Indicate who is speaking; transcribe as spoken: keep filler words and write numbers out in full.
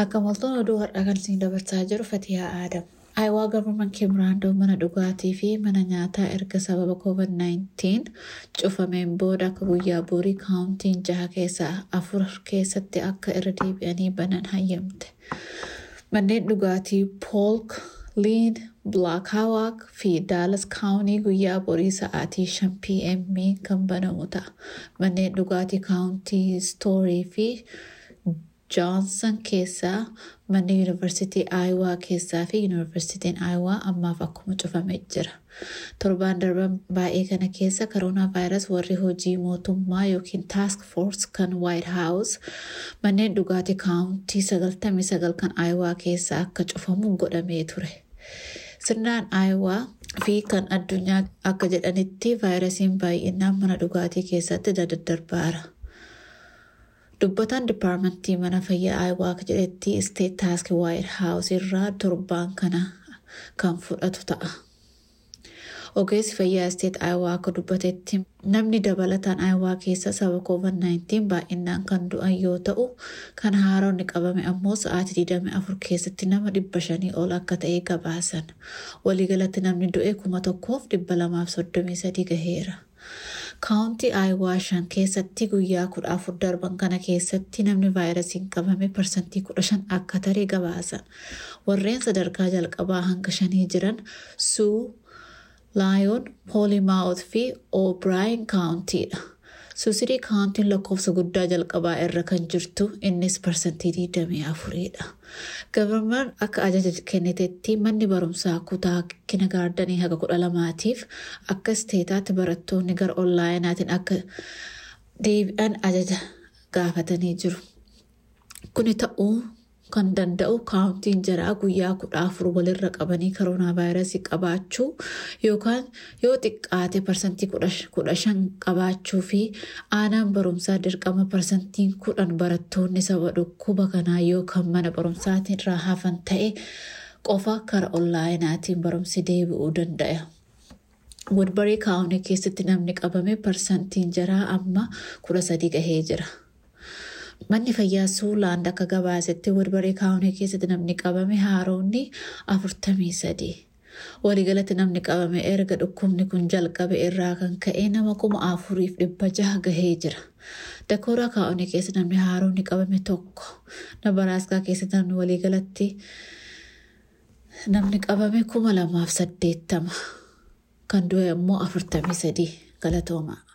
Speaker 1: Akamaltoon oduu har'a kan isin dabarsaa jiru Fatiyaa Aadam. Iowa government came random mana dhugaatii fi mana nyaataa erga sababa covid nineteen cufameen booda akka guyyaa borii kaawuntiin jaha keessaa afur keessatti akka irra deebi'anii banan hayyamte. Manneen dhugaatii Polk, Lean, Black Hawk fi Dallas County guyyaa borii sa'aatii shan p m kan banamu ta'a. Manneen dhugaatii County Story fi Johnson keessaa manni University Iowa keessaa fi University Iowa ammaaf akkuma cufamee jira. Torbaan darban baay'ee kana keessa coronavirus warri hojii mootummaa yookiin task force kan White House manneen dhugaatii county sagaltamii sagal kan Iowa keessaa akka cufamu godhamee ture. Sirnaan Iowa fi kan addunyaa akka jedhanitti vaayirasiin baay'inaan mana dhugaatii keessatti daddarbaara. Dubbatan Departmentii mana fayyaa Iowa akka jedhetti State Task White House irraa torbaan kana kan fudhatu ta'a. Ogeessi fayyaa State Iowa akka dubbatetti namni dabalataan Iowa keessa sababa covid nineteen baay'inaan kan du'an yoo ta'u kan haaronni qabame ammoo sa'aatii digdamii afur keessatti nama dhibba shanii ol akka ta'e gabaasan. Waliigalatti namni du'e kuma tokkoof dhibba lamaaf soddomii sadii gaheera. County Iowa shan keessatti guyyaa kudha afur darban kana keessatti namni vaayirasiin qabame parsantii kudha shan akka taree gabaasan. Warreen sadarkaa jalqabaa hanga shanii jiran Sioux, Lyon, Plymouth fi O'Brien County'dha. Sioux City County'n lakkoofsa guddaa jalqabaa irra kan jirtu innis parsantii digdamii afuridha. Government akka ajaja kennitetti manni barumsaa kutaa kindergartanii haga kudha lamaatiif akka isteetaatti barattoonni gara onlaayinaatiin akka deebi'an ajaja gaafatanii jiru. Kuni ta'uu kan danda'u kaawuntiin jaraa guyyaa kudha afur walirra qabanii coronavirus qabaachuu yookaan yoo xiqqaate parsantii kudha shan qabaachuu fi aanaan barumsaa dirqama parsantiin kudhan barattoonni saba dhukkuba kanaa yookaan mana barumsaatiin irraa hafan ta'e qofa kara onlaayinaatiin barumsi deebi'uu danda'a. Woodbury County keessatti namni qabame parsantiin jaraa amma kudha sadii gahee jira. Manni fayyaa Suuland akka gabaasetti Woodbury County keessatti namni qabame haaroonni afurtamii sadii. Waliigalatti namni qabame erga dhukkubni kun jalqabe irraa kan ka'e nama kuma afuriif dhibba jaha gahee jira. Dakota County keessatti namni haaroonni qabame tokko. Nebraska keessatti namni waliigalatti namni qabame kuma lamaaf saddeettama. Kan du'e immoo afurtamii sadii galatooma.